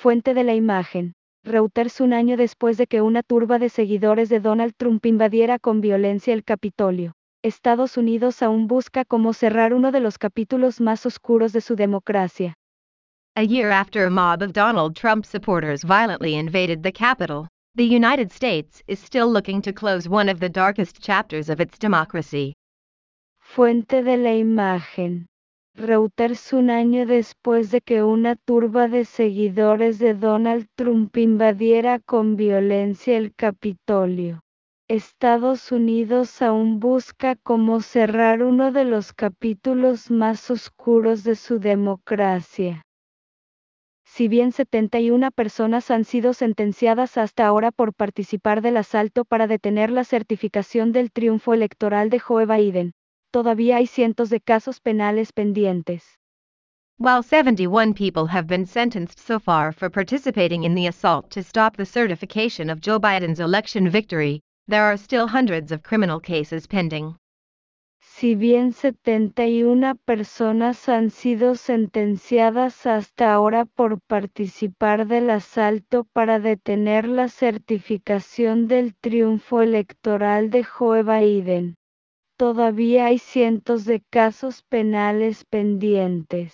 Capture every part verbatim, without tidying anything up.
Fuente de la imagen. Reuters. Un año después de que una turba de seguidores de Donald Trump invadiera con violencia el Capitolio, Estados Unidos aún busca cómo cerrar uno de los capítulos más oscuros de su democracia. A year after a mob of Donald Trump supporters violently invaded the Capitol, the United States is still looking to close one of the darkest chapters of its democracy. Fuente de la imagen. Reuters. Un año después de que una turba de seguidores de Donald Trump invadiera con violencia el Capitolio, Estados Unidos aún busca cómo cerrar uno de los capítulos más oscuros de su democracia. Si bien setenta y una personas han sido sentenciadas hasta ahora por participar del asalto para detener la certificación del triunfo electoral de Joe Biden, todavía hay cientos de casos penales pendientes. While seventy-one people have been sentenced so far for participating in the assault to stop the certification of Joe Biden's election victory, there are still hundreds of criminal cases pending. Si bien setenta y una personas han sido sentenciadas hasta ahora por participar del asalto para detener la certificación del triunfo electoral de Joe Biden, todavía hay cientos de casos penales pendientes.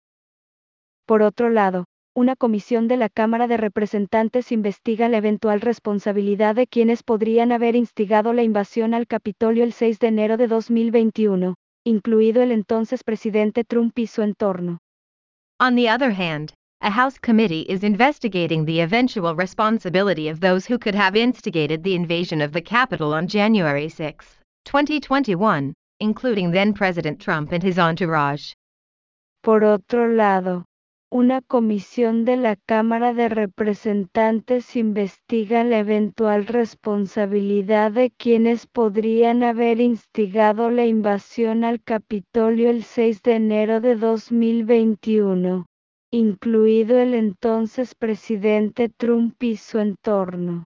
Por otro lado, una comisión de la Cámara de Representantes investiga la eventual responsabilidad de quienes podrían haber instigado la invasión al Capitolio el seis de enero de dos mil veintiuno, incluido el entonces presidente Trump y su entorno. On the other hand, a House committee is investigating the eventual responsibility of those who could have instigated the invasion of the Capitol on January sixth, twenty twenty-one, including then-President Trump and his entourage. Por otro lado, una comisión de la Cámara de Representantes investiga la eventual responsabilidad de quienes podrían haber instigado la invasión al Capitolio el seis de enero de dos mil veintiuno, incluido el entonces presidente Trump y su entorno.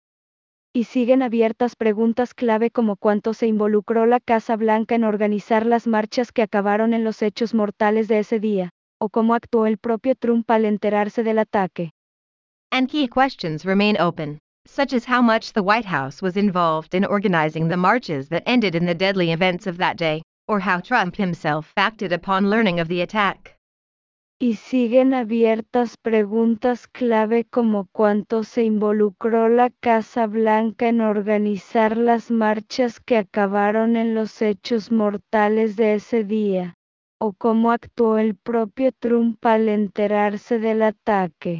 Y siguen abiertas preguntas clave como cuánto se involucró la Casa Blanca en organizar las marchas que acabaron en los hechos mortales de ese día, o cómo actuó el propio Trump al enterarse del ataque. And key questions remain open, such as how much the White House was involved in organizing the marches that ended in the deadly events of that day, or how Trump himself acted upon learning of the attack. Y siguen abiertas preguntas clave como cuánto se involucró la Casa Blanca en organizar las marchas que acabaron en los hechos mortales de ese día, o cómo actuó el propio Trump al enterarse del ataque.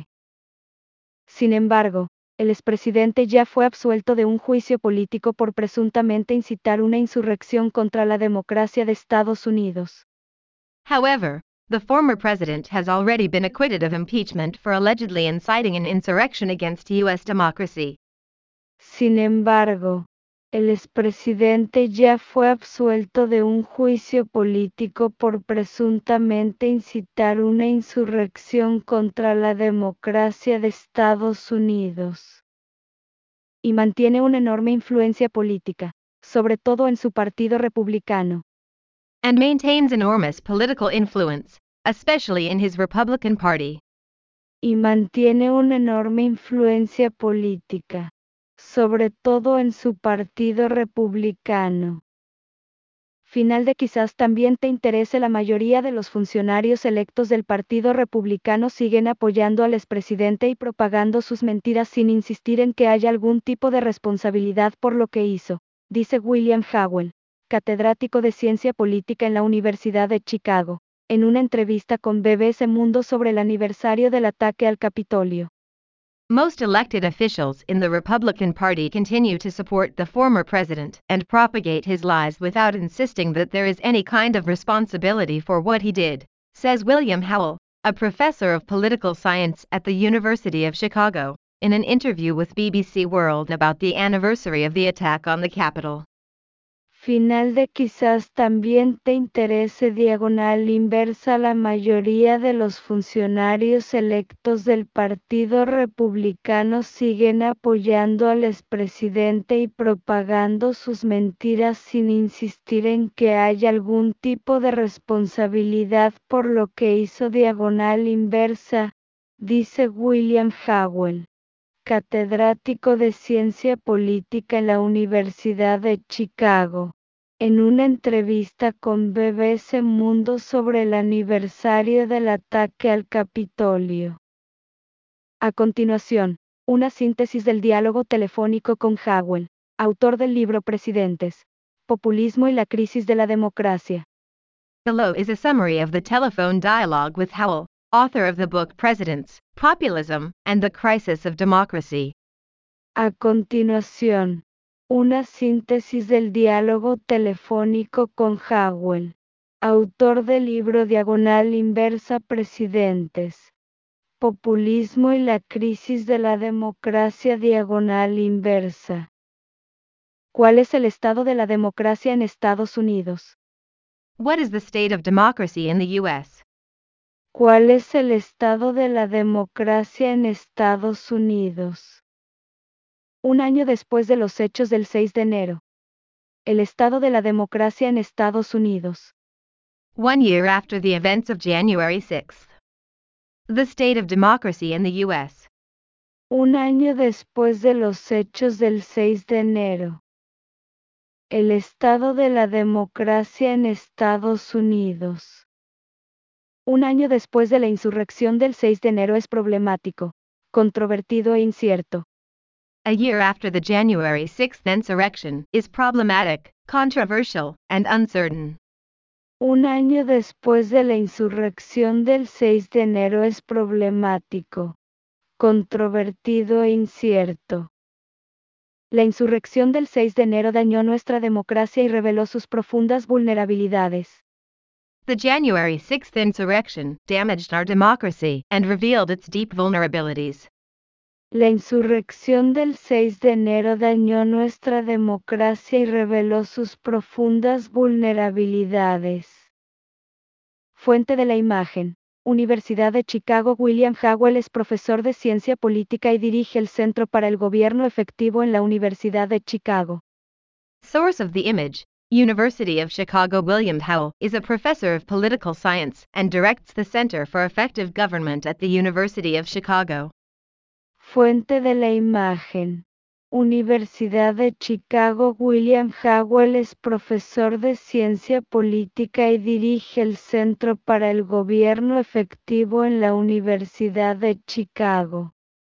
Sin embargo, el expresidente ya fue absuelto de un juicio político por presuntamente incitar una insurrección contra la democracia de Estados Unidos. However, the former president has already been acquitted of impeachment for allegedly inciting an insurrection against U S democracy. Sin embargo, el expresidente ya fue absuelto de un juicio político por presuntamente incitar una insurrección contra la democracia de Estados Unidos. Y mantiene una enorme influencia política, sobre todo en su partido republicano. And maintains enormous political influence, especially in his Republican Party. Y mantiene una enorme influencia política, sobre todo en su partido republicano. Final de quizás también te interese. La mayoría de los funcionarios electos del Partido Republicano siguen apoyando al expresidente y propagando sus mentiras sin insistir en que haya algún tipo de responsabilidad por lo que hizo, dice William Howell, catedrático de Ciencia Política en la Universidad de Chicago, en una entrevista con B B C Mundo sobre el aniversario del ataque al Capitolio. Most elected officials in the Republican Party continue to support the former president and propagate his lies without insisting that there is any kind of responsibility for what he did, says William Howell, a professor of political science at the University of Chicago, in an interview with B B C World about the anniversary of the attack on the Capitol. Final de quizás también te interese. Diagonal inversa. La mayoría de los funcionarios electos del Partido Republicano siguen apoyando al expresidente y propagando sus mentiras sin insistir en que haya algún tipo de responsabilidad por lo que hizo. Diagonal inversa. dice William Howell, catedrático de Ciencia Política en la Universidad de Chicago, en una entrevista con B B C Mundo sobre el aniversario del ataque al Capitolio. A continuación, una síntesis del diálogo telefónico con Howell, autor del libro Presidentes, Populismo y la crisis de la democracia. Below is a summary of the telephone dialogue with Howell, author of the book Presidents, Populism, and the Crisis of Democracy. A continuación, una síntesis del diálogo telefónico con Howell, autor del libro Diagonal Inversa Presidentes, Populismo y la crisis de la democracia diagonal inversa. ¿Cuál es el estado de la democracia en Estados Unidos? What is the state of democracy in the U S? ¿Cuál es el estado de la democracia en Estados Unidos? Un año después de los hechos del seis de enero. El estado de la democracia en Estados Unidos. One year after the events of January sixth. The state of democracy in the U S. Un año después de los hechos del seis de enero. El estado de la democracia en Estados Unidos. Un año después de la insurrección del seis de enero es problemático, controvertido e incierto. A year after the January sixth insurrection is problematic, controversial, and uncertain. Un año después de la insurrección del seis de enero es problemático, controvertido e incierto. La insurrección del seis de enero dañó nuestra democracia y reveló sus profundas vulnerabilidades. The January sixth insurrection damaged our democracy and revealed its deep vulnerabilities. La insurrección del seis de enero dañó nuestra democracia y reveló sus profundas vulnerabilidades. Fuente de la imagen. Universidad de Chicago. William Howell es profesor de ciencia política y dirige el Centro para el Gobierno Efectivo en la Universidad de Chicago. Source of the image. University of Chicago. William Howell is a professor of political science and directs the Center for Effective Government at the University of Chicago. Fuente de la imagen. Universidad de Chicago. William Howell es profesor de ciencia política y dirige el Centro para el Gobierno Efectivo en la Universidad de Chicago.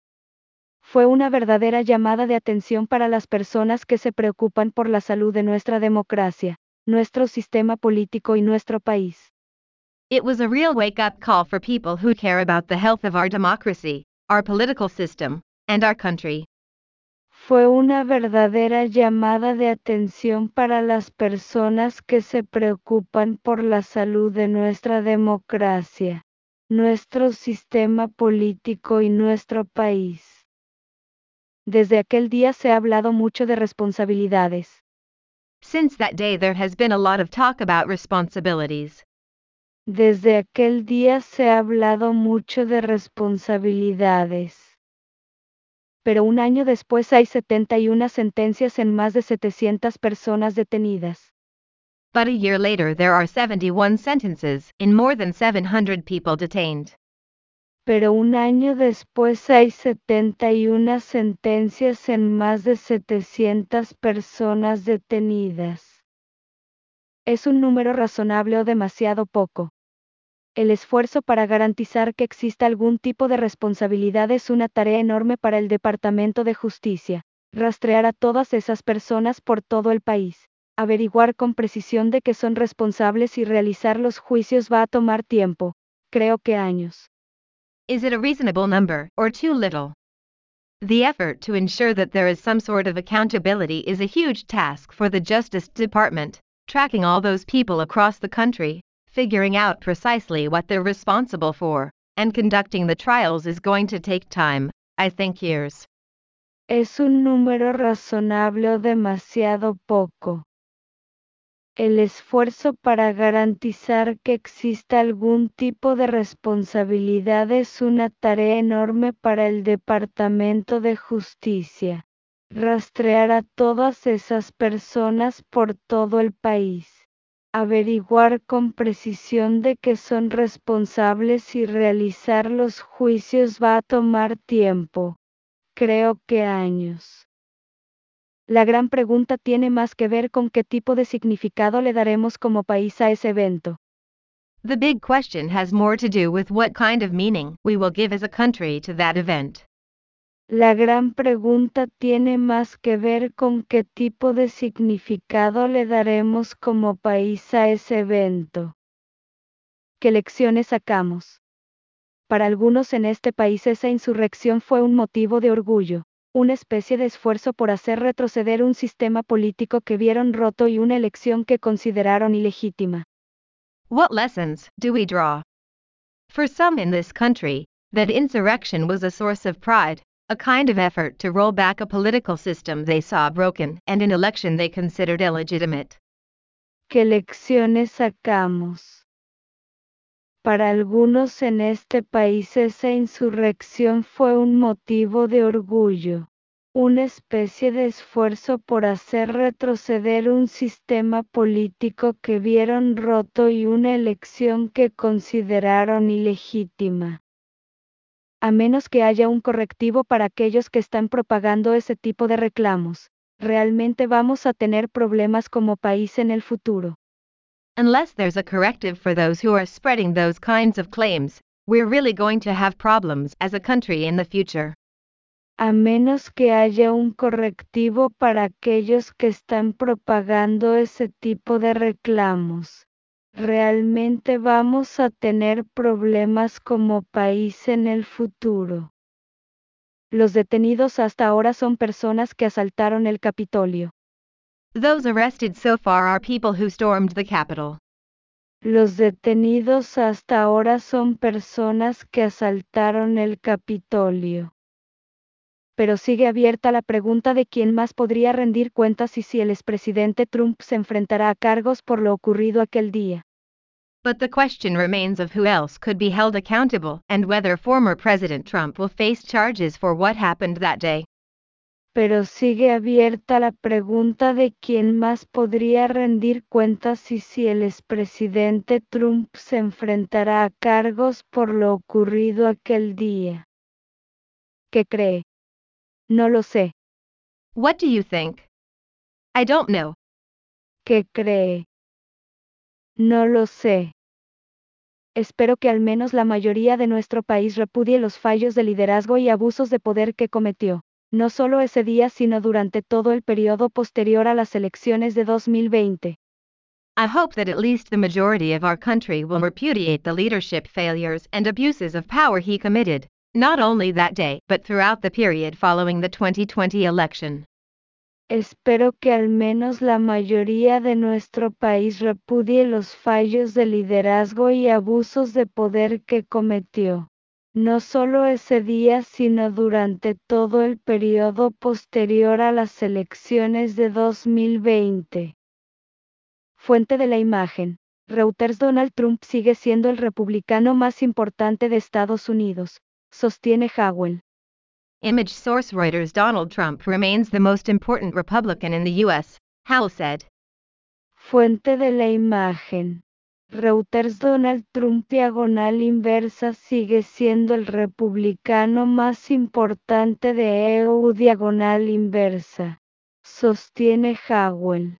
Fue una verdadera llamada de atención para las personas que se preocupan por la salud de nuestra democracia, nuestro sistema político y nuestro país. It was a real wake-up call for people who care about the health of our democracy, our political system, and our country. Fue una verdadera llamada de atención para las personas que se preocupan por la salud de nuestra democracia, nuestro sistema político y nuestro país. Desde aquel día se ha hablado mucho de responsabilidades. Since that day there has been a lot of talk about responsibilities. Desde aquel día se ha hablado mucho de responsabilidades. Pero un año después hay setenta y una sentencias en más de setecientas personas detenidas. But a year later there are seventy-one sentences in more than seven hundred people detained. Pero un año después hay setenta y una sentencias en más de setecientas personas detenidas. ¿Es un número razonable o demasiado poco? El esfuerzo para garantizar que exista algún tipo de responsabilidad es una tarea enorme para el Departamento de Justicia. Rastrear a todas esas personas por todo el país, averiguar con precisión de que son responsables y realizar los juicios va a tomar tiempo, creo que años. Is it a reasonable number, or too little? The effort to ensure that there is some sort of accountability is a huge task for the Justice Department, tracking all those people across the country, figuring out precisely what they're responsible for, and conducting the trials is going to take time, I think years. ¿Es un número razonable o demasiado poco? El esfuerzo para garantizar que exista algún tipo de responsabilidad es una tarea enorme para el Departamento de Justicia. Rastrear a todas esas personas por todo el país, averiguar con precisión de que son responsables y realizar los juicios va a tomar tiempo, creo que años. La gran pregunta tiene más que ver con qué tipo de significado le daremos como país a ese evento. The big question has more to do with what kind of meaning we will give as a country to that event. La gran pregunta tiene más que ver con qué tipo de significado le daremos como país a ese evento. ¿Qué lecciones sacamos? Para algunos en este país esa insurrección fue un motivo de orgullo, una especie de esfuerzo por hacer retroceder un sistema político que vieron roto y una elección que consideraron ilegítima. What lessons do we draw? For some in this country, that insurrection was a source of pride, a kind of effort to roll back a political system they saw broken and an election they considered illegitimate. ¿Qué lecciones sacamos? Para algunos en este país esa insurrección fue un motivo de orgullo, una especie de esfuerzo por hacer retroceder un sistema político que vieron roto y una elección que consideraron ilegítima. A menos que haya un correctivo para aquellos que están propagando ese tipo de reclamos, realmente vamos a tener problemas como país en el futuro. Unless there's a corrective for those who are spreading those kinds of claims, we're really going to have problems as a country in the future. A menos que haya un correctivo para aquellos que están propagando ese tipo de reclamos, realmente vamos a tener problemas como país en el futuro. Los detenidos hasta ahora son personas que asaltaron el Capitolio. Those arrested so far are people who stormed the Capitol. Los detenidos hasta ahora son personas que asaltaron el Capitolio. Pero sigue abierta la pregunta de quién más podría rendir cuentas y si el expresidente Trump se enfrentará a cargos por lo ocurrido aquel día. But the question remains of who else could be held accountable and whether former President Trump will face charges for what happened that day. Pero sigue abierta la pregunta de quién más podría rendir cuentas y si el expresidente Trump se enfrentará a cargos por lo ocurrido aquel día. ¿Qué cree? No lo sé. What do you think? I don't know. ¿Qué cree? No lo sé. Espero que al menos la mayoría de nuestro país repudie los fallos de liderazgo y abusos de poder que cometió, no solo ese día sino durante todo el periodo posterior a las elecciones de dos mil veinte. I hope that at least the majority of our country will repudiate the leadership failures and abuses of power he committed, not only that day but throughout the period following the twenty twenty election. Espero que al menos la mayoría de nuestro país repudie los fallos de liderazgo y abusos de poder que cometió, no solo ese día sino durante todo el periodo posterior a las elecciones de dos mil veinte. Fuente de la imagen. Reuters. Donald Trump sigue siendo el republicano más importante de Estados Unidos, sostiene Howell. Image source Reuters. Donald Trump remains the most important Republican in the U S, Howell said. Fuente de la imagen. Reuters. Donald Trump diagonal inversa sigue siendo el republicano más importante de E U diagonal inversa, sostiene Howell.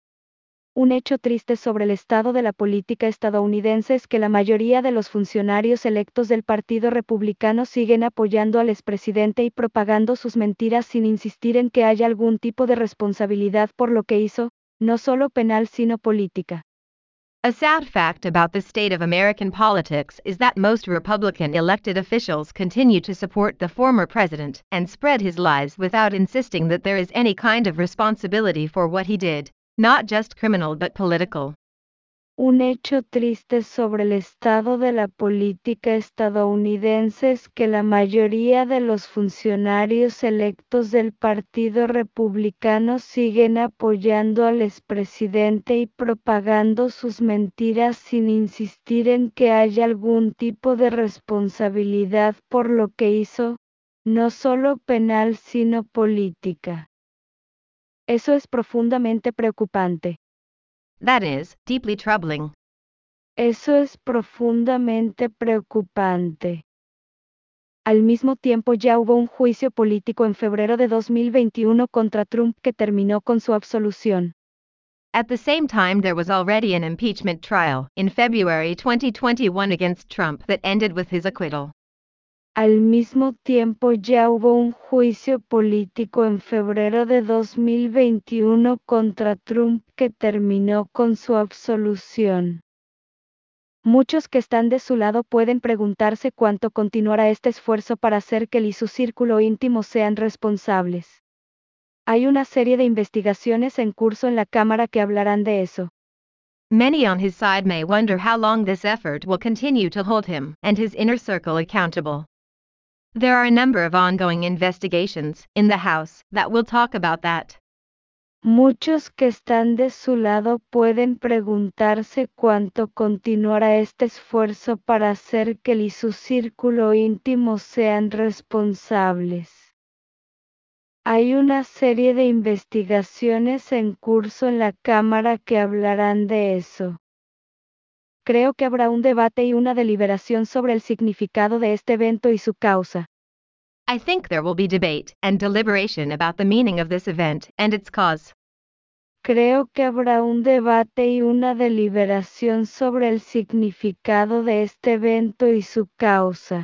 Un hecho triste sobre el estado de la política estadounidense es que la mayoría de los funcionarios electos del Partido Republicano siguen apoyando al expresidente y propagando sus mentiras sin insistir en que haya algún tipo de responsabilidad por lo que hizo, no solo penal sino política. A sad fact about the state of American politics is that most Republican elected officials continue to support the former president and spread his lies without insisting that there is any kind of responsibility for what he did. Not just criminal but political. Un hecho triste sobre el estado de la política estadounidense es que la mayoría de los funcionarios electos del Partido Republicano siguen apoyando al expresidente y propagando sus mentiras sin insistir en que haya algún tipo de responsabilidad por lo que hizo, no solo penal sino política. Eso es profundamente preocupante. That is, deeply troubling. Eso es profundamente preocupante. Al mismo tiempo ya hubo un juicio político en febrero de dos mil veintiuno contra Trump que terminó con su absolución. At the same time, there was already an impeachment trial in February twenty twenty-one against Trump that ended with his acquittal. Al mismo tiempo ya hubo un juicio político en febrero de dos mil veintiuno contra Trump que terminó con su absolución. Muchos que están de su lado pueden preguntarse cuánto continuará este esfuerzo para hacer que él y su círculo íntimo sean responsables. Hay una serie de investigaciones en curso en la Cámara que hablarán de eso. Many on his side may wonder how long this effort will continue to hold him and his inner circle accountable. There are a number of ongoing investigations in the House that will talk about that. Muchos que están de su lado pueden preguntarse cuánto continuará este esfuerzo para hacer que él y su círculo íntimo sean responsables. Hay una serie de investigaciones en curso en la Cámara que hablarán de eso. Creo que habrá un debate y una deliberación sobre el significado de este evento y su causa. I think there will be debate and deliberation about the meaning of this event and its cause. Creo que habrá un debate y una deliberación sobre el significado de este evento y su causa.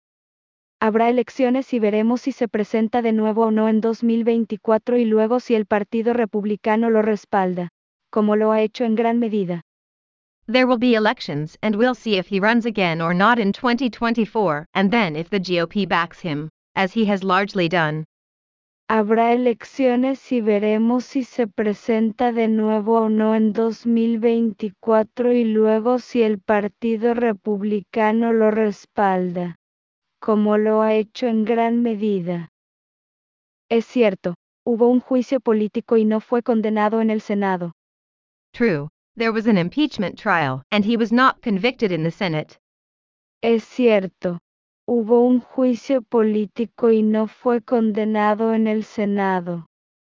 Habrá elecciones y veremos si se presenta de nuevo o no en dos mil veinticuatro y luego si el Partido Republicano lo respalda, como lo ha hecho en gran medida. There will be elections and we'll see if he runs again or not in twenty twenty-four, and then if the G O P backs him, as he has largely done. Habrá elecciones y veremos si se presenta de nuevo o no en dos mil veinticuatro y luego si el Partido Republicano lo respalda, como lo ha hecho en gran medida. Es cierto, hubo un juicio político y no fue condenado en el Senado. True, there was an impeachment trial and he was not convicted in the Senate. Es cierto, hubo un juicio político y no fue condenado en el Senado.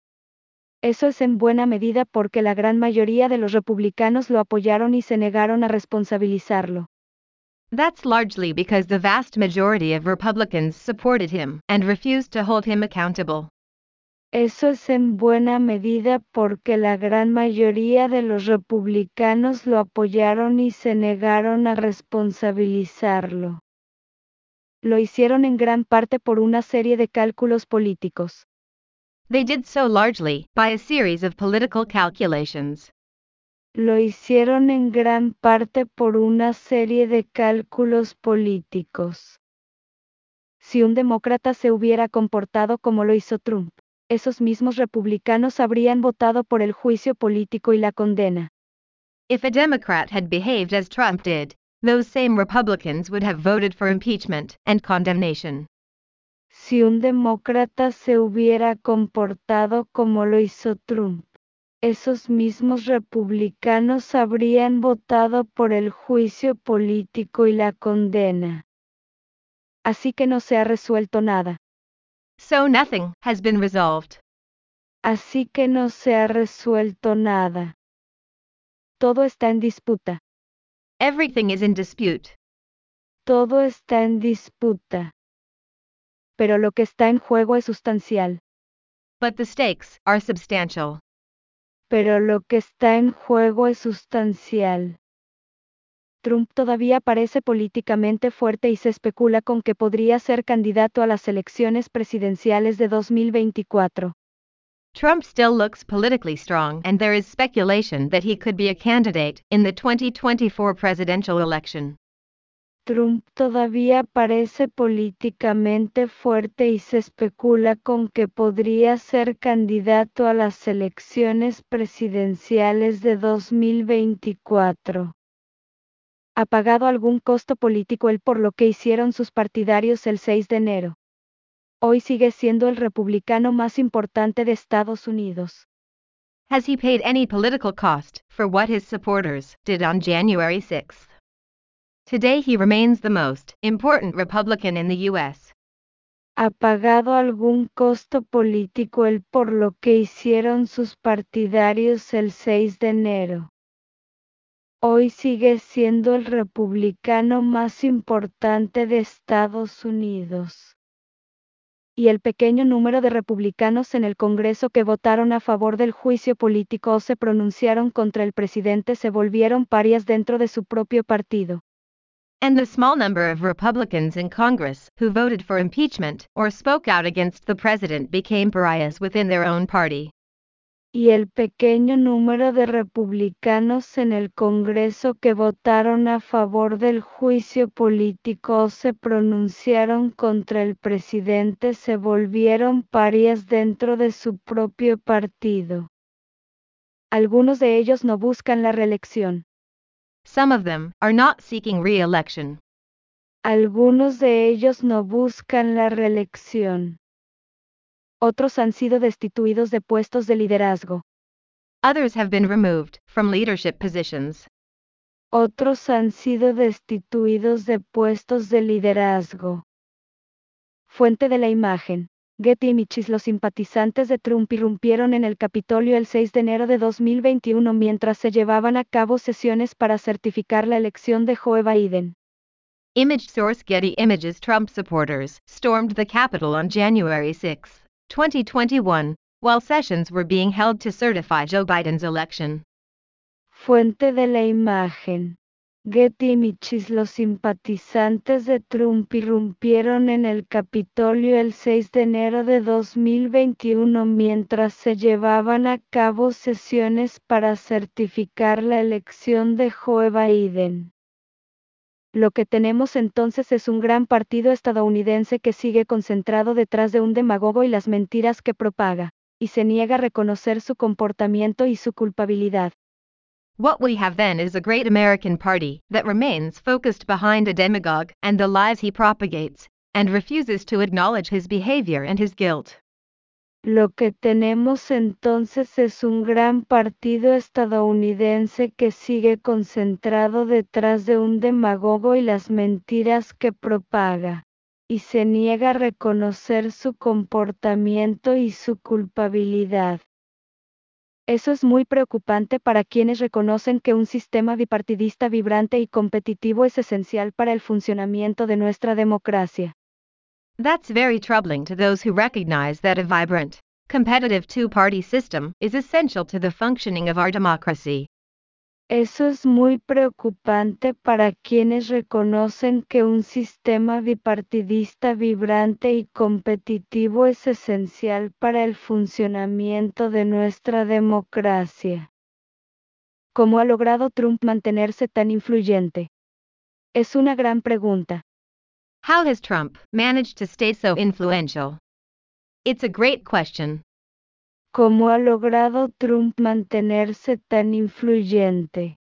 Eso es en buena medida porque la gran mayoría de los republicanos lo apoyaron y se negaron a responsabilizarlo. That's largely because the vast majority of Republicans supported him and refused to hold him accountable. Eso es en buena medida porque la gran mayoría de los republicanos lo apoyaron y se negaron a responsabilizarlo. Lo hicieron en gran parte por una serie de cálculos políticos. They did so largely by a series of political calculations. Lo hicieron en gran parte por una serie de cálculos políticos. Si un demócrata se hubiera comportado como lo hizo Trump, esos mismos republicanos habrían votado por el juicio político y la condena. If a Democrat had behaved as Trump did, those same Republicans would have voted for impeachment and condemnation. Si un demócrata se hubiera comportado como lo hizo Trump, esos mismos republicanos habrían votado por el juicio político y la condena. Así que no se ha resuelto nada. So nothing has been resolved. Así que no se ha resuelto nada. Todo está en disputa. Everything is in dispute. Todo está en disputa. Pero lo que está en juego es sustancial. But the stakes are substantial. Pero lo que está en juego es sustancial. Trump todavía parece políticamente fuerte y se especula con que podría ser candidato a las elecciones presidenciales de dos mil veinticuatro. Trump still looks politically strong and there is speculation that he could be a candidate in the twenty twenty-four presidential election. Trump todavía parece políticamente fuerte y se especula con que podría ser candidato a las elecciones presidenciales de dos mil veinticuatro. Ha pagado algún costo político él por lo que hicieron sus partidarios el seis de enero. Hoy sigue siendo el republicano más importante de Estados Unidos. Has he paid any political cost for what his supporters did on January sixth? Today he remains the most important Republican in the U S. ¿Ha pagado algún costo político él por lo que hicieron sus partidarios el seis de enero? hoy sigue siendo el republicano más importante de Estados Unidos. Y el pequeño número de republicanos en el Congreso que votaron a favor del juicio político o se pronunciaron contra el presidente se volvieron parias dentro de su propio partido. And the small number of Republicans in Congress who voted for impeachment or spoke out against the president became pariahs within their own party. Y el pequeño número de republicanos en el Congreso que votaron a favor del juicio político o se pronunciaron contra el presidente se volvieron parias dentro de su propio partido. Algunos de ellos no buscan la reelección. Some of them are not seeking re-election. Algunos de ellos no buscan la reelección. Otros han sido destituidos de puestos de liderazgo. Others have been removed from leadership positions. Otros han sido destituidos de puestos de liderazgo. Fuente de la imagen. Getty Images. Los simpatizantes de Trump irrumpieron en el Capitolio el seis de enero de dos mil veintiuno mientras se llevaban a cabo sesiones para certificar la elección de Joe Biden. Image source Getty Images. Trump supporters stormed the Capitol on January sixth, twenty twenty-one, while sessions were being held to certify Joe Biden's election. Fuente de la imagen. Getty Images. Los simpatizantes de Trump irrumpieron en el Capitolio el seis de enero de dos mil veintiuno mientras se llevaban a cabo sesiones para certificar la elección de Joe Biden. Lo que tenemos entonces es un gran partido estadounidense que sigue concentrado detrás de un demagogo y las mentiras que propaga, y se niega a reconocer su comportamiento y su culpabilidad. What we have then is a great American party that remains focused behind a demagogue and the lies he propagates, and refuses to acknowledge his behavior and his guilt. Lo que tenemos entonces es un gran partido estadounidense que sigue concentrado detrás de un demagogo y las mentiras que propaga, y se niega a reconocer su comportamiento y su culpabilidad. Eso es muy preocupante para quienes reconocen que un sistema bipartidista vibrante y competitivo es esencial para el funcionamiento de nuestra democracia. That's very troubling to those who recognize that a vibrant, competitive two-party system is essential to the functioning of our democracy. Eso es muy preocupante para quienes reconocen que un sistema bipartidista vibrante y competitivo es esencial para el funcionamiento de nuestra democracia. ¿Cómo ha logrado Trump mantenerse tan influyente? Es una gran pregunta. How has Trump managed to stay so influential? It's a great question. ¿Cómo ha logrado Trump mantenerse tan influyente?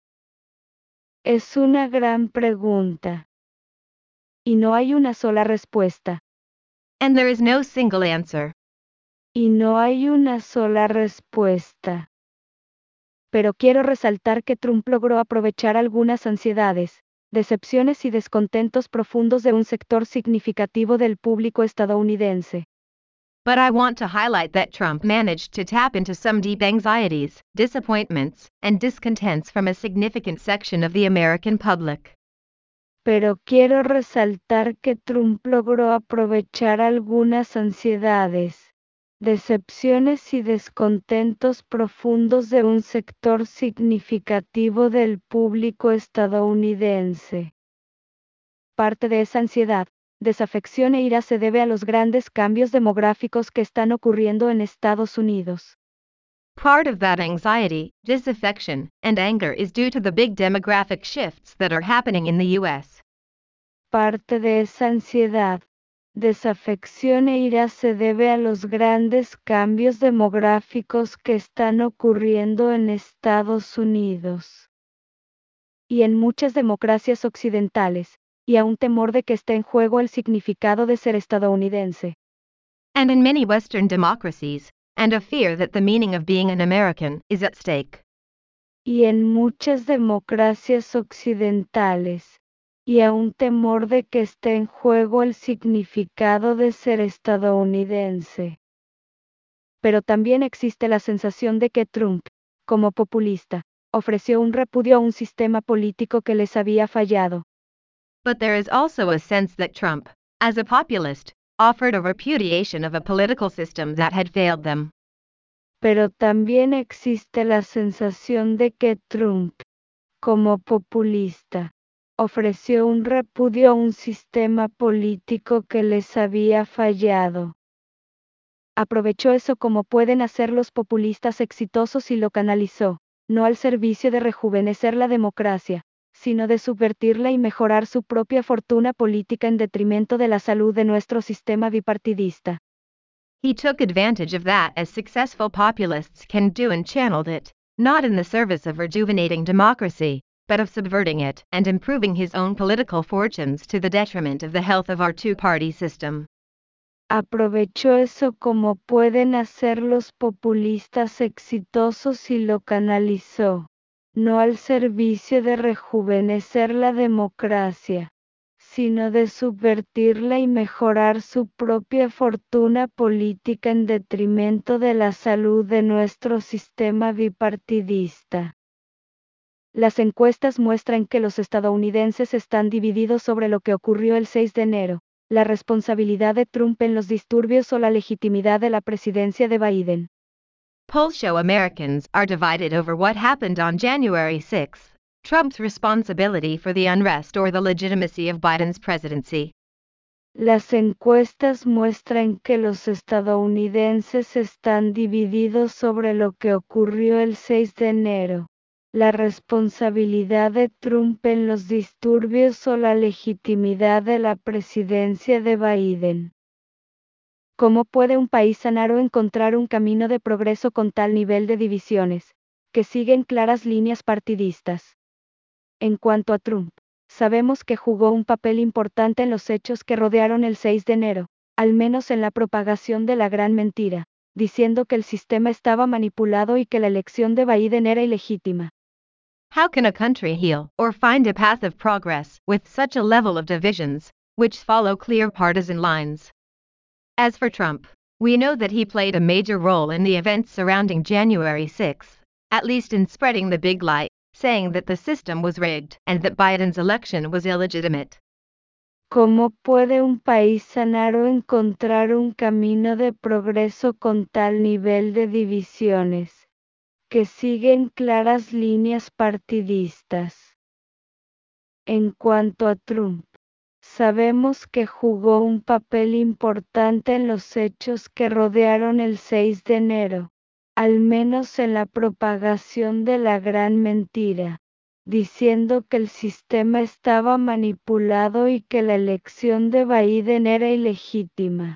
Es una gran pregunta. Y no hay una sola respuesta. And there is no single answer. Y no hay una sola respuesta. Pero quiero resaltar que Trump logró aprovechar algunas ansiedades, decepciones y descontentos profundos de un sector significativo del público estadounidense. But I want to highlight that Trump managed to tap into some deep anxieties, disappointments, and discontents from a significant section of the American public. Pero quiero resaltar que Trump logró aprovechar algunas ansiedades, decepciones y descontentos profundos de un sector significativo del público estadounidense. Parte de esa ansiedad, desafección e ira se debe a los grandes cambios demográficos que están ocurriendo en Estados Unidos. Part of that anxiety, disaffection, and anger is due to the big demographic shifts that are happening in the U S. Parte de esa ansiedad, desafección e ira se debe a los grandes cambios demográficos que están ocurriendo en Estados Unidos. Y en muchas democracias occidentales, y a un temor de que esté en juego el significado de ser estadounidense. And in many Western democracies, and a fear that the meaning of being an American is at stake. Y en muchas democracias occidentales, y a un temor de que esté en juego el significado de ser estadounidense. Pero también existe la sensación de que Trump, como populista, ofreció un repudio a un sistema político que les había fallado. But there is also a sense that Trump, as a populist, offered a repudiation of a political system that had failed them. Pero también existe la sensación de que Trump, como populista, ofreció un repudio a un sistema político que les había fallado. Aprovechó eso como pueden hacer los populistas exitosos y lo canalizó, no al servicio de rejuvenecer la democracia, sino de subvertirla y mejorar su propia fortuna política en detrimento de la salud de nuestro sistema bipartidista. He took advantage of that as successful populists can do and channeled it, not in the service of rejuvenating democracy, but of subverting it and improving his own political fortunes to the detriment of the health of our two-party system. Aprovechó eso como pueden hacer los populistas exitosos y lo canalizó, no al servicio de rejuvenecer la democracia, sino de subvertirla y mejorar su propia fortuna política en detrimento de la salud de nuestro sistema bipartidista. Las encuestas muestran que los estadounidenses están divididos sobre lo que ocurrió el seis de enero, la responsabilidad de Trump en los disturbios o la legitimidad de la presidencia de Biden. Polls show Americans are divided over what happened on January sixth, Trump's responsibility for the unrest or the legitimacy of Biden's presidency. Las encuestas muestran que los estadounidenses están divididos sobre lo que ocurrió el seis de enero, la responsabilidad de Trump en los disturbios o la legitimidad de la presidencia de Biden. ¿Cómo puede un país sanar o encontrar un camino de progreso con tal nivel de divisiones, que siguen claras líneas partidistas? En cuanto a Trump, sabemos que jugó un papel importante en los hechos que rodearon el seis de enero, al menos en la propagación de la gran mentira, diciendo que el sistema estaba manipulado y que la elección de Biden era ilegítima. How can a country heal or find a path of progress with such a level of divisions, which follow clear partisan lines? As for Trump, we know that he played a major role in the events surrounding January sixth, at least in spreading the big lie, saying that the system was rigged and that Biden's election was illegitimate. ¿Cómo puede un país sanar o encontrar un camino de progreso con tal nivel de divisiones, que siguen claras líneas partidistas? En cuanto a Trump, sabemos que jugó un papel importante en los hechos que rodearon el seis de enero, al menos en la propagación de la gran mentira, diciendo que el sistema estaba manipulado y que la elección de Biden era ilegítima.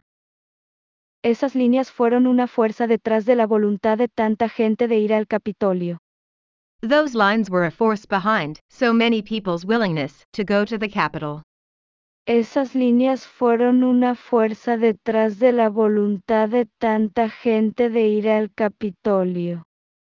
Esas líneas fueron una fuerza detrás de la voluntad de tanta gente de ir al Capitolio. Those lines were a force behind so many people's willingness to go to the Capitol. Esas líneas fueron una fuerza detrás de la voluntad de tanta gente de ir al Capitolio.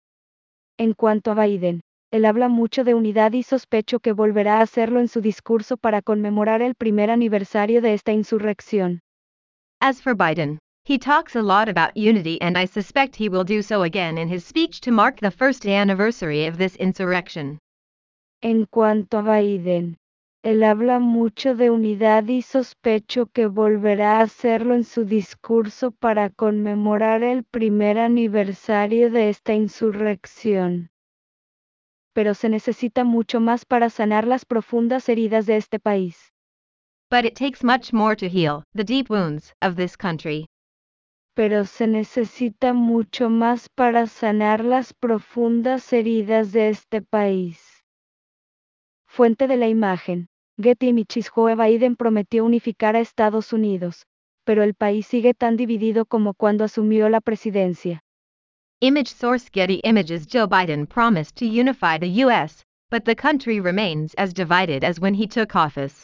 En cuanto a Biden, él habla mucho de unidad y sospecho que volverá a hacerlo en su discurso para conmemorar el primer aniversario de esta insurrección. As for Biden, he talks a lot about unity and I suspect he will do so again in his speech to mark the first anniversary of this insurrection. En cuanto a Biden, él habla mucho de unidad y sospecho que volverá a hacerlo en su discurso para conmemorar el primer aniversario de esta insurrección. Pero se necesita mucho más para sanar las profundas heridas de este país. But it takes much more to heal the deep wounds of this country. Pero se necesita mucho más para sanar las profundas heridas de este país. Fuente de la imagen. Getty Images. Joe Biden prometió unificar a Estados Unidos, pero el país sigue tan dividido como cuando asumió la presidencia. Image source Getty Images. Joe Biden promised to unify the U S, but the country remains as divided as when he took office.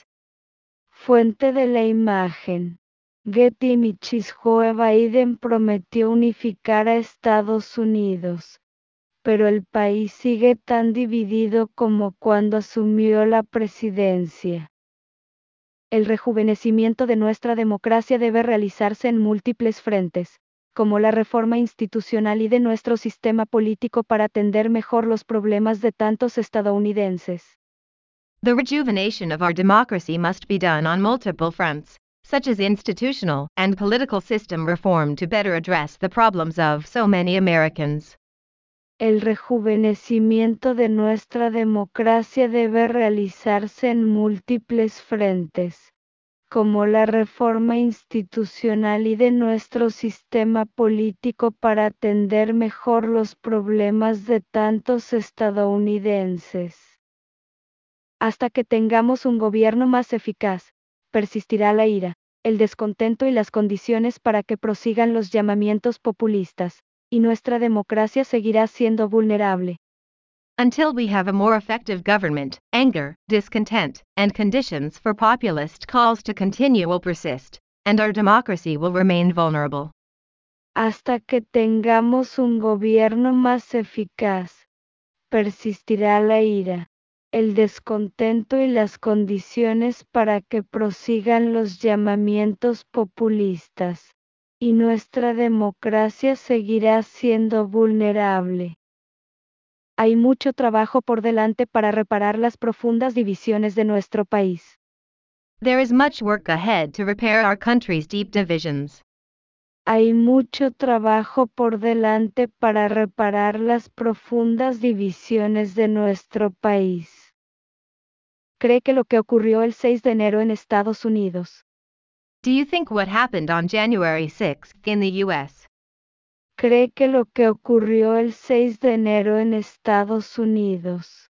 Fuente de la imagen. Getty Images. Joe Biden prometió unificar a Estados Unidos, pero el país sigue tan dividido como cuando asumió la presidencia. El rejuvenecimiento de nuestra democracia debe realizarse en múltiples frentes, como la reforma institucional y de nuestro sistema político para atender mejor los problemas de tantos estadounidenses. The rejuvenation of our democracy must be done on multiple fronts, such as institutional and political system reform to better address the problems of so many Americans. El rejuvenecimiento de nuestra democracia debe realizarse en múltiples frentes, como la reforma institucional y de nuestro sistema político para atender mejor los problemas de tantos estadounidenses. Hasta que tengamos un gobierno más eficaz, persistirá la ira, el descontento y las condiciones para que prosigan los llamamientos populistas, y nuestra democracia seguirá siendo vulnerable. Until we have a more effective government, anger, discontent, and conditions for populist calls to continue will persist, and our democracy will remain vulnerable. Hasta que tengamos un gobierno más eficaz, persistirá la ira, el descontento y las condiciones para que prosigan los llamamientos populistas, y nuestra democracia seguirá siendo vulnerable. Hay mucho trabajo por delante para reparar las profundas divisiones de nuestro país. There is much work ahead to repair our country's deep divisions. Hay mucho trabajo por delante para reparar las profundas divisiones de nuestro país. ¿Cree que lo que ocurrió el seis de enero en Estados Unidos? Do you think what happened on January sixth in the U S? ¿Cree que lo que ocurrió el seis de enero en Estados Unidos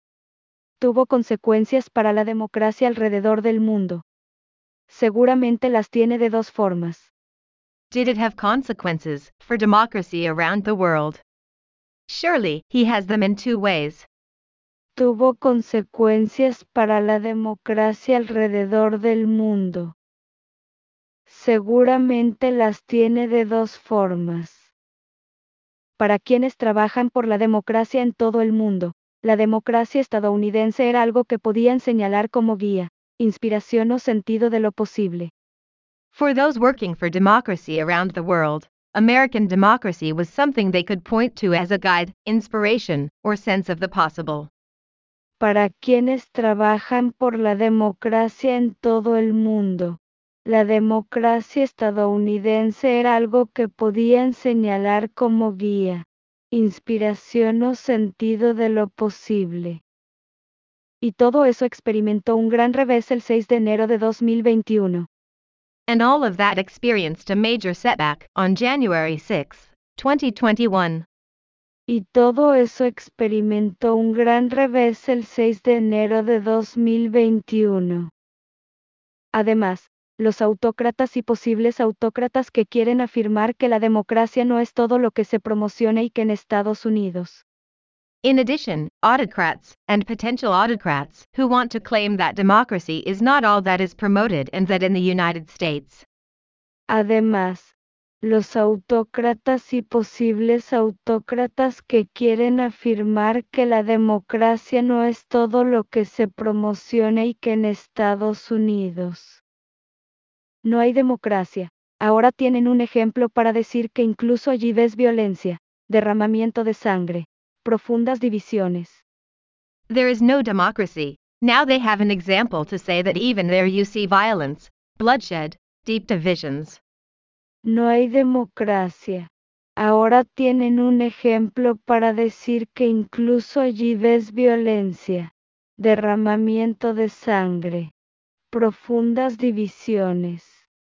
tuvo consecuencias para la democracia alrededor del mundo? Seguramente las tiene de dos formas. Did it have consequences for democracy around the world? Surely, he has them in two ways. Tuvo consecuencias para la democracia alrededor del mundo. Seguramente las tiene de dos formas. Para quienes trabajan por la democracia en todo el mundo, la democracia estadounidense era algo que podían señalar como guía, inspiración o sentido de lo posible. For those working for democracy around the world, American democracy was something they could point to as a guide, inspiration, or sense of the possible. Para quienes trabajan por la democracia en todo el mundo, la democracia estadounidense era algo que podían señalar como guía, inspiración o sentido de lo posible. Y todo eso experimentó un gran revés el seis de enero de dos mil veintiuno. And all of that experienced a major setback on January sixth, twenty twenty-one. Y todo eso experimentó un gran revés el seis de enero de dos mil veintiuno. Además, los autócratas y posibles autócratas que quieren afirmar que la democracia no es todo lo que se promociona y que en Estados Unidos. In addition, autocrats and potential autocrats who want to claim that democracy is not all that is promoted and that in the United States. Además, los autócratas y posibles autócratas que quieren afirmar que la democracia no es todo lo que se promociona y que en Estados Unidos no hay democracia. Ahora tienen un ejemplo para decir que incluso allí ves violencia, derramamiento de sangre, profundas divisiones. There is no democracy. Now they have an example to say that even there you see violence, bloodshed, deep divisions. No hay democracia. Ahora tienen un ejemplo para decir que incluso allí ves violencia, derramamiento de sangre, profundas divisiones.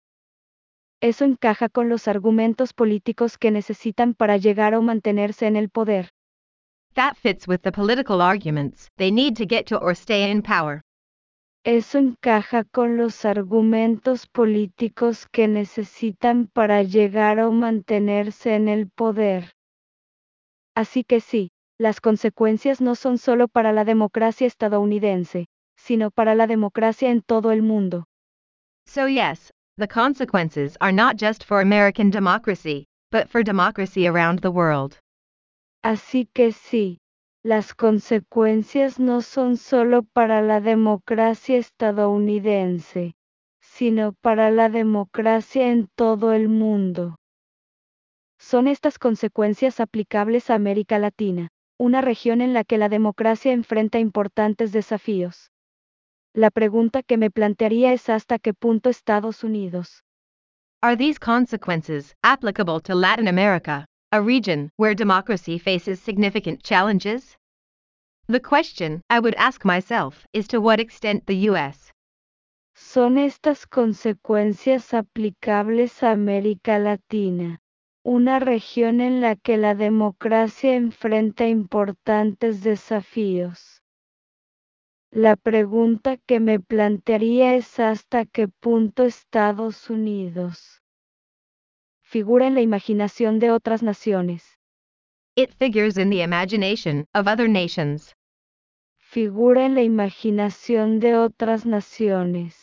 Eso encaja con los argumentos políticos que necesitan para llegar o mantenerse en el poder. That fits with the political arguments they need to get to or stay in power. Eso encaja con los argumentos políticos que necesitan para llegar o mantenerse en el poder. Así que sí, las consecuencias no son solo para la democracia estadounidense, sino para la democracia en todo el mundo. So yes, the consequences are not just for American democracy, but for democracy around the world. Así que sí, las consecuencias no son solo para la democracia estadounidense, sino para la democracia en todo el mundo. Son estas consecuencias aplicables a América Latina, una región en la que la democracia enfrenta importantes desafíos. La pregunta que me plantearía es hasta qué punto Estados Unidos Are these consequences applicable to Latin America, a region where democracy faces significant challenges? The question I would ask myself is to what extent the U S son estas consecuencias aplicables a América Latina, una región en la que la democracia enfrenta importantes desafíos. La pregunta que me plantearía es hasta qué punto Estados Unidos figura en la imaginación de otras naciones. It figures in the imagination of other nations. Figura en la imaginación de otras naciones.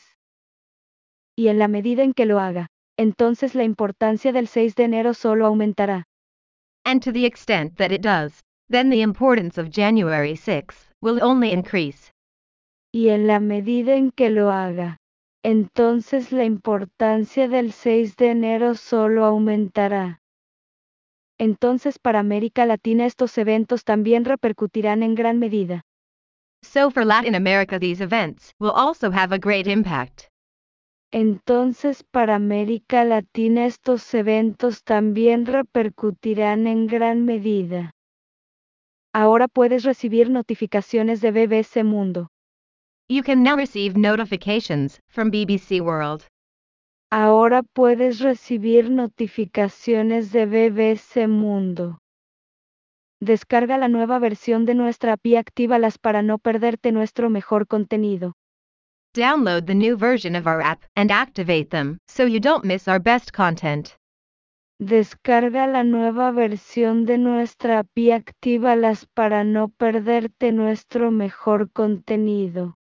Y en la medida en que lo haga, entonces la importancia del seis de enero solo aumentará. And to the extent that it does, then the importance of January sixth will only increase. Y en la medida en que lo haga, entonces la importancia del seis de enero solo aumentará. Entonces para América Latina estos eventos también repercutirán en gran medida. So for Latin America these events will also have a great impact. Entonces para América Latina estos eventos también repercutirán en gran medida. Ahora puedes recibir notificaciones de B B C Mundo. You can now receive notifications from B B C World. Ahora puedes recibir notificaciones de B B C Mundo. Descarga la nueva versión de nuestra app y actívalas para no perderte nuestro mejor contenido. Download the new version of our app and activate them so you don't miss our best content. Descarga la nueva versión de nuestra app y actívalas para no perderte nuestro mejor contenido.